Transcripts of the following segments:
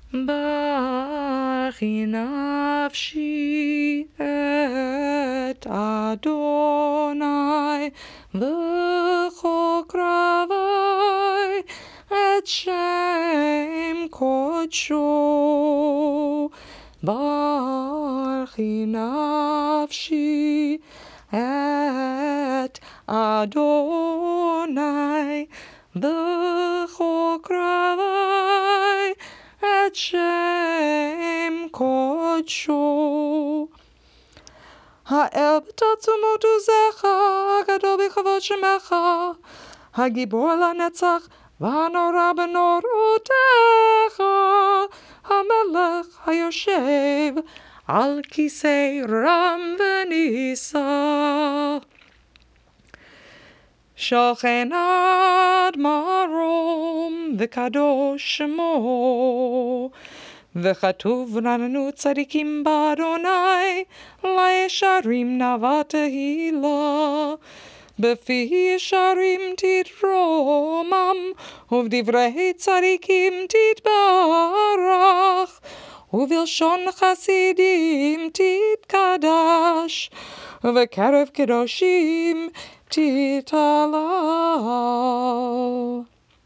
ברכי נפשי את אדוני וכל קרבי את שם קודשו. ברכי נפשי את אדוני בכל קרבי את שם קודשו. האל בתעצומות עוזך, הגדול בכבוד שמך, הגיבור לנצח והנורא בנורותיך, המלך היושב על כיסא רם ונישא. שוכן עד מרום וקדוש שמו, וכתוב רננו צדיקים באדוני, לישרים נאווה תהילה. בפי ישרים תתרומם, ובדברי צדיקים תתברך, ובלשון חסידים תתקדש, ובקרב קדושים תתהלל.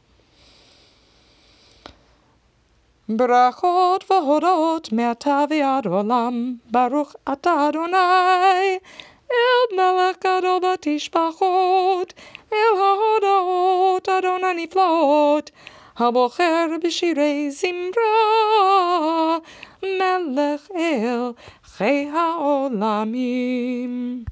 ברכות והודות מעתה ועד עולם, ברוך אתה אדוני, אל מלך גדול בתשבחות, אל ההודעות אדון הנפלאות, הבוחר בשירי זמרה, מלך אל חי העולמים.